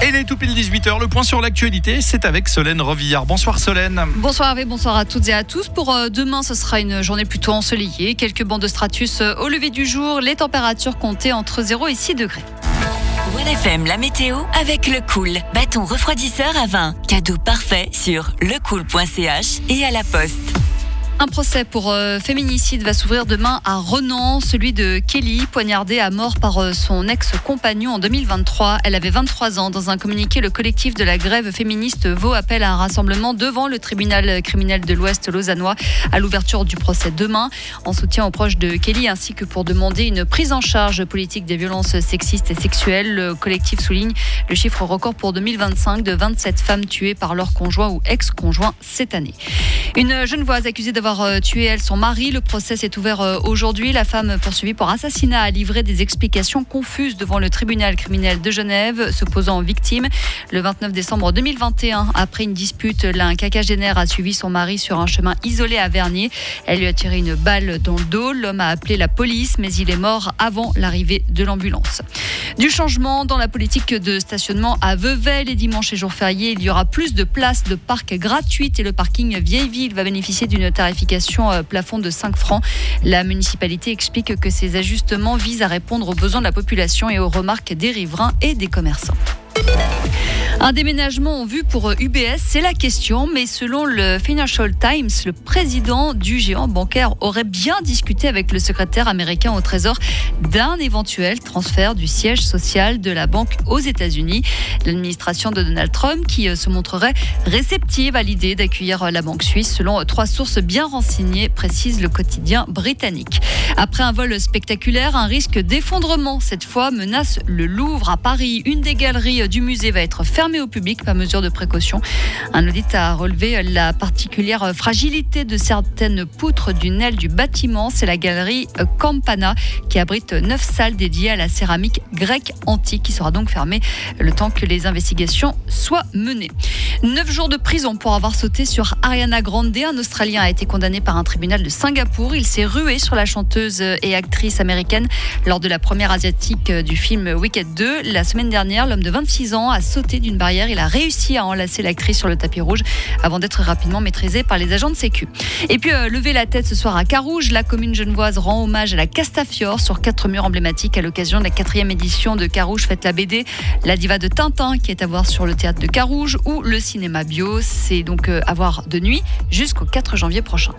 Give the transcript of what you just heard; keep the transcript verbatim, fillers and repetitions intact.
Et il est tout pile dix-huit heures, le point sur l'actualité, c'est avec Solène Rovillard. Bonsoir Solène. Bonsoir Hervé, bonsoir à toutes et à tous. Pour euh, demain, ce sera une journée plutôt ensoleillée. Quelques bancs de stratus euh, au lever du jour. Les températures comptaient entre zéro et six degrés. one F M, la météo avec Le Cool. Bâton refroidisseur à vin. Cadeau parfait sur lecool point c h et à la poste. Un procès pour euh, féminicide va s'ouvrir demain à Renan, celui de Kelly, poignardée à mort par euh, son ex-compagnon en deux mille vingt-trois. Elle avait vingt-trois ans. Dans un communiqué, le collectif de la grève féministe Vaud appelle à un rassemblement devant le tribunal criminel de l'Ouest lausannois à l'ouverture du procès demain, en soutien aux proches de Kelly, ainsi que pour demander une prise en charge politique des violences sexistes et sexuelles. Le collectif souligne le chiffre record pour deux mille vingt-cinq de vingt-sept femmes tuées par leur conjoint ou ex-conjoint cette année. Une Genevoise accusée d'avoir tué elle son mari. Le procès s'est ouvert aujourd'hui. La femme poursuivie pour assassinat a livré des explications confuses devant le tribunal criminel de Genève, se posant en victime. Le vingt-neuf décembre deux mille vingt et un, après une dispute, l'un quinquagénaire a suivi son mari sur un chemin isolé à Vernier. Elle lui a tiré une balle dans le dos. L'homme a appelé la police, mais il est mort avant l'arrivée de l'ambulance. Du changement dans la politique de stationnement à Vevey. Les dimanches et jours fériés, il y aura plus de places de parc gratuites et le parking Vieille-Ville va bénéficier d'une tarification plafond de cinq francs. La municipalité explique que ces ajustements visent à répondre aux besoins de la population et aux remarques des riverains et des commerçants. Un déménagement en vue pour U B S, c'est la question, mais selon le Financial Times, le président du géant bancaire aurait bien discuté avec le secrétaire américain au Trésor d'un éventuel transfert du siège social de la banque aux États-Unis. L'administration de Donald Trump qui se montrerait réceptive à l'idée d'accueillir la banque suisse, selon trois sources bien renseignées, précise le quotidien britannique. Après un vol spectaculaire, un risque d'effondrement cette fois menace le Louvre à Paris. Une des galeries du musée va être fermée au public par mesure de précaution. Un audit a relevé la particulière fragilité de certaines poutres d'une aile du bâtiment. C'est la galerie Campana qui abrite neuf salles dédiées à la céramique grecque antique qui sera donc fermée le temps que les investigations soient menées. Neuf jours de prison pour avoir sauté sur Ariana Grande. Un Australien a été condamné par un tribunal de Singapour. Il s'est rué sur la chanteuse et actrice américaine lors de la première asiatique du film Wicked deux. La semaine dernière, l'homme de vingt-six ans a sauté d'une barrière. Il a réussi à enlacer l'actrice sur le tapis rouge avant d'être rapidement maîtrisé par les agents de sécu. Et puis, euh, lever la tête ce soir à Carouge. La commune genevoise rend hommage à la Castafiore sur quatre murs emblématiques à l'occasion de la quatrième édition de Carouge Fête la B D. La diva de Tintin qui est à voir sur le théâtre de Carouge ou le cinéma bio. C'est donc euh, à voir de nuit jusqu'au quatre janvier prochain.